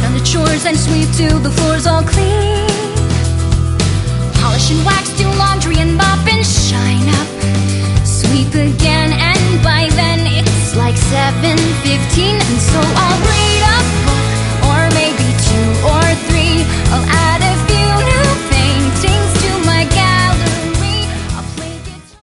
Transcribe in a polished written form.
Run the chores and sweep till the floor's all clean. Polish and wax, do laundry and mop and shine up. Sweep again, and by then it's like 7:15, and so